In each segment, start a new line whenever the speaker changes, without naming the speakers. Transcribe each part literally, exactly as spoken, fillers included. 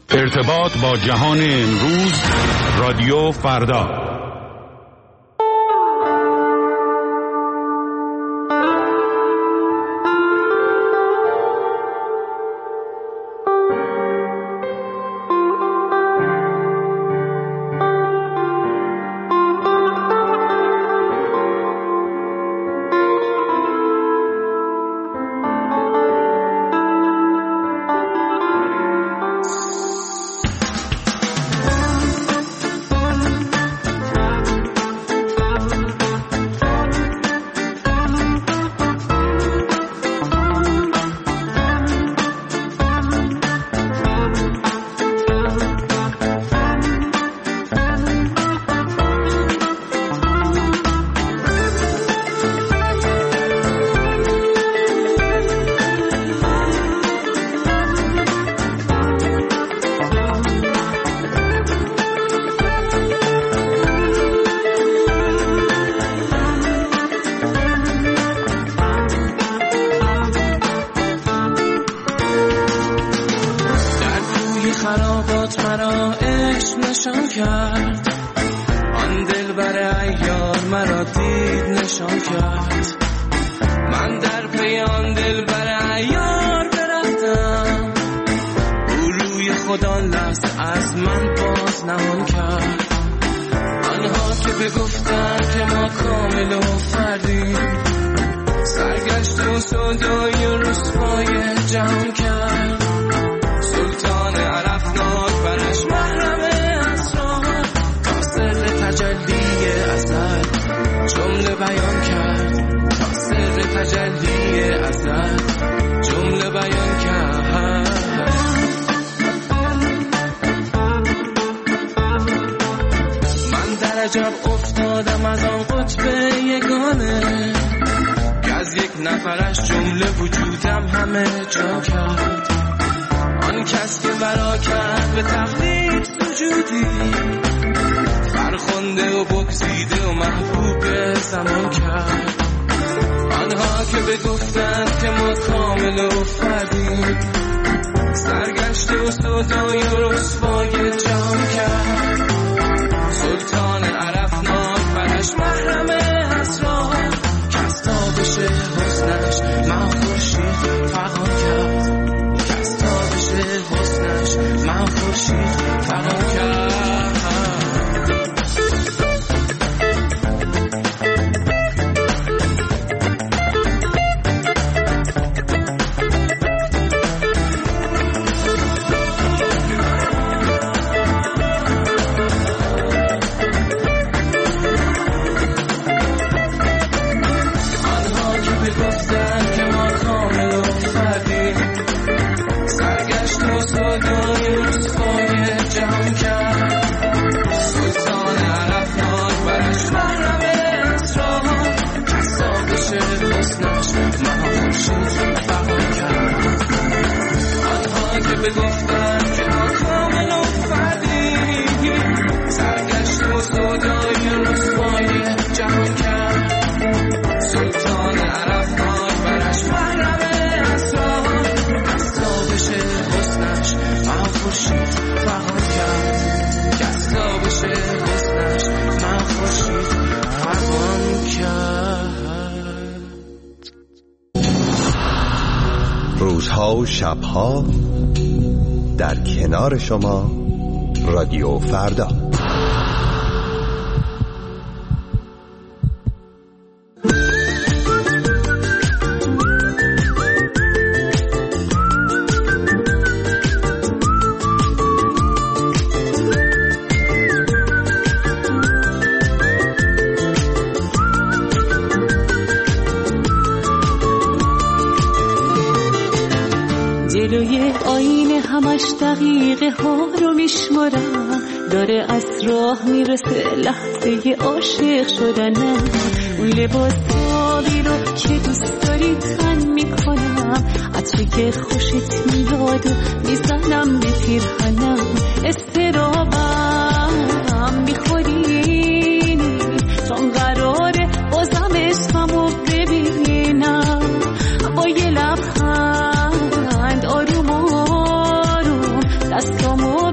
ارتباط با جهان امروز، رادیو فردا.
روزها و شبها در کنار شما، رادیو فردا.
جلوی آینه همش دقیقه ها رو میشمارم، داره از راه میرسه لحظه عاشق شدنم. اون لباس آبی رو که دوست داری تن میکنم، عطری که خوشت میاد و میزنم به پیرهنم. استرابم میخورینی چون قراره بازم اسممو ببینم. با یه لبخند آروم آروم دستامو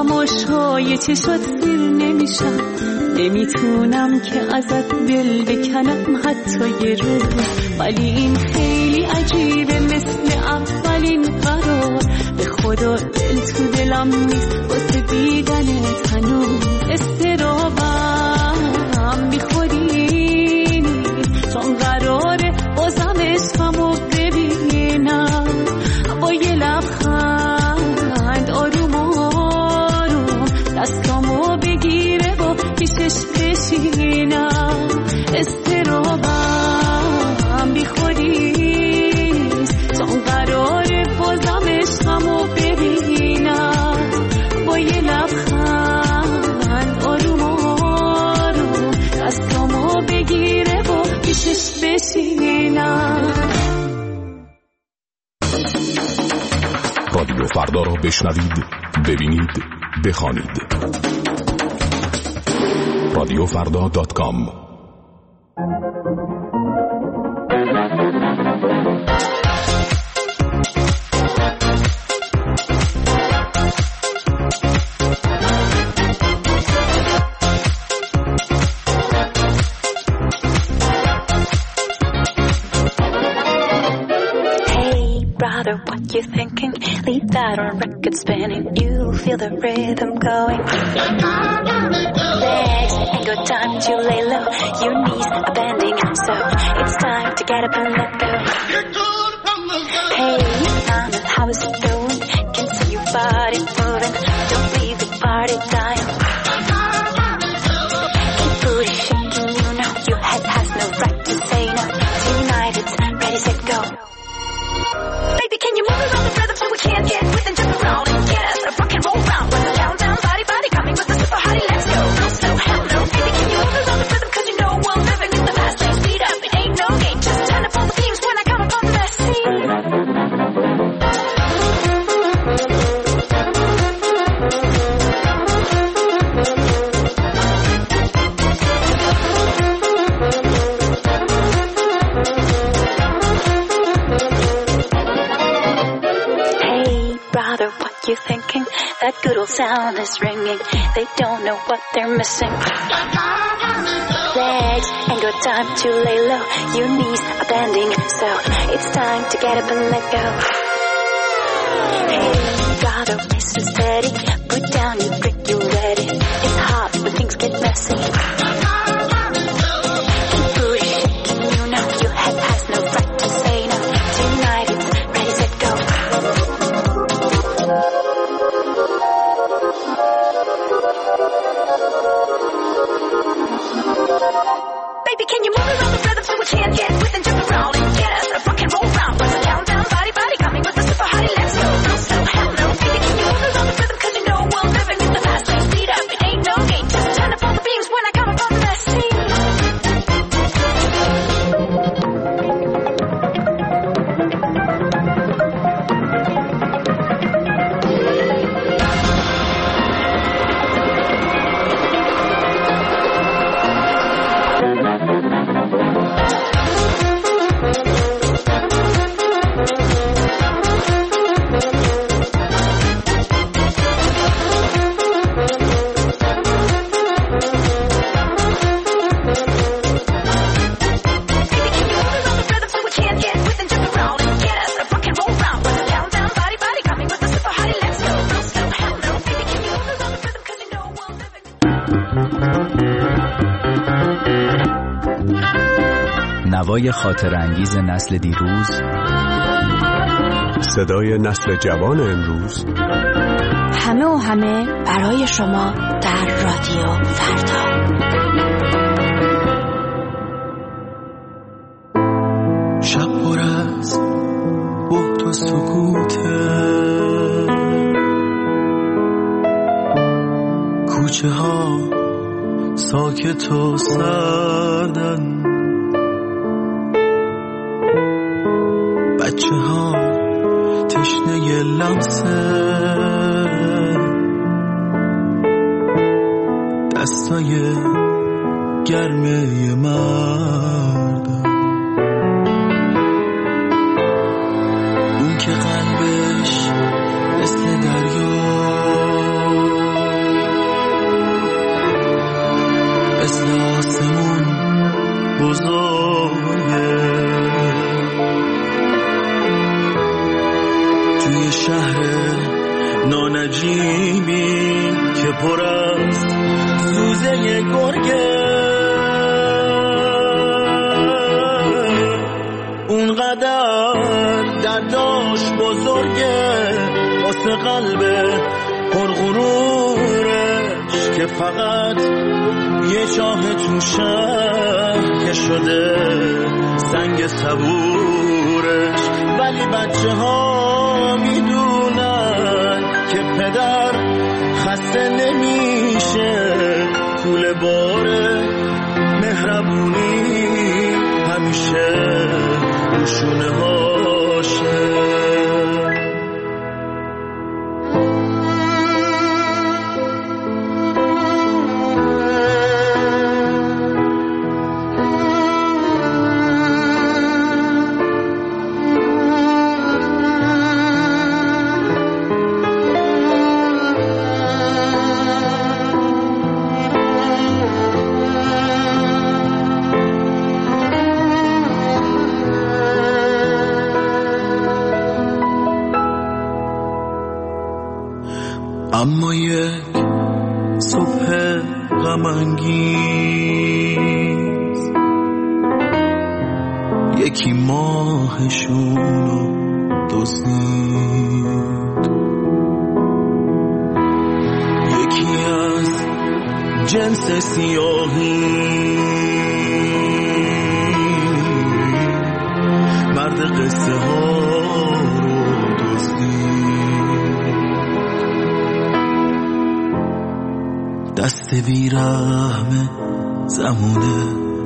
تماشای چشات سیر نمیشم، نمیتونم که ازت دل بکنم حتی یه روز. ولی این خیلی عجیبه مثل اولین قرار، به خدا دل تو دلم نیست واسه دیدنت هنوز. استرابم بی خودی نیست چون قراره بازم عشقمو ببینم با یه لبخند آروم آروم دستامو بگیره و پیشش بشینم. استرابم بی خودی نیست چون قراره بازم عشقمو ببینم با یه لبخند آروم آروم دستامو بگیره و پیشش بشینم.
رادیو فردا را بشنوید، ببینید، بخوانید. رادیو فردا دات کام.
What you thinking? Leave that on record spinning. You feel the rhythm going. Legs ain't got time to lay low. Your knees are bending, so it's time to get up and let go. Hey, mama, how is it going? Can see your body moving. Don't leave the party dying. Keep booty shaking, you know your head has no right to say no. Tonight it's ready, set, go. Baby, can you move around the rhythm so we can't get with and jump around and get us a rock and roll round? With the countdown, body, body coming with the super hottie, let's go. No slow, hell no. Baby, can you move around the rhythm cause you know we're living in the fast lane. Speed up, it ain't no game. Just turn up all the beams when I come up on the scene. You thinking that good old sound is ringing? They don't know what they're missing. Legs ain't got time to lay low. Your knees are bending, so it's time to get up and let go. Hey, brother, Mister Steady, put down your brick, you ready? It's hot when things get messy. Keep booty shaking, you know your head has no right to say no. Tonight it's ready, set, go. Baby, can you move around the rhythm so we can't get with and jump around and get us a rock and roll round? With the countdown, body, body coming with the super hottie, let's go. No slow, hell no. Baby, can you move around the rhythm cause you know we're living in the fast lane. Speed up, it ain't no game. Just turn up all the beams when I come up on the scene.
نوای خاطر انگیز نسل دیروز،
صدای نسل جوان امروز،
همه و همه برای شما در رادیو فردا.
شب پر از بهت و سکوته، کوچه ها ساکت و سردن، بچه ها تشنه لمسه، دستای گرمه مردم، اون که قلبش مثل دریا مثل آسمون بزرگه. توی شهر نانجیبی که پر از سوزه گرگه، اونقدر درداش بزرگه واسه قلب پرغرورش که فقط یه چاه تو شهر که شده سنگ صبورش. ولی بچه ها میدونن که پدر خسته نمیشه، کوله باره مهربونی همیشه روشونه هاشه. اما یک صبح غم‌انگیز یکی ماهشونو دزدید، یکی از جنس سیاهی مرد قصه ها رو دزدید. دست بیرحم زمونه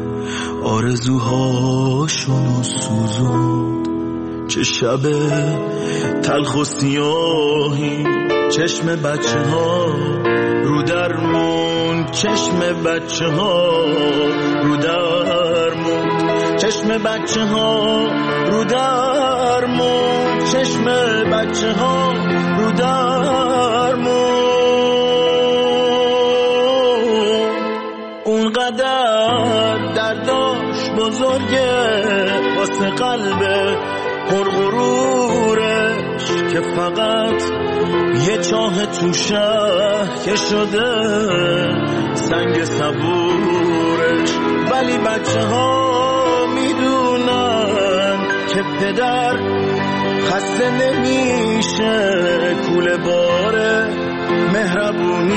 آرزوهاشونو سوزوند، چه شب تلخ و سیاهی چشم بچه ها رو درمون، چشم بچه ها رو درمون، چشم بچه ها رو درمون، چشم بچه ها رو درمون. اونقدر درداش بزرگه واسه قلب پرغرورش که فقط یه چاه تو شهر که شده سنگ صبورش. ولی بچه ها میدونن که پدر خسته نمیشه، کوله باره مهربونی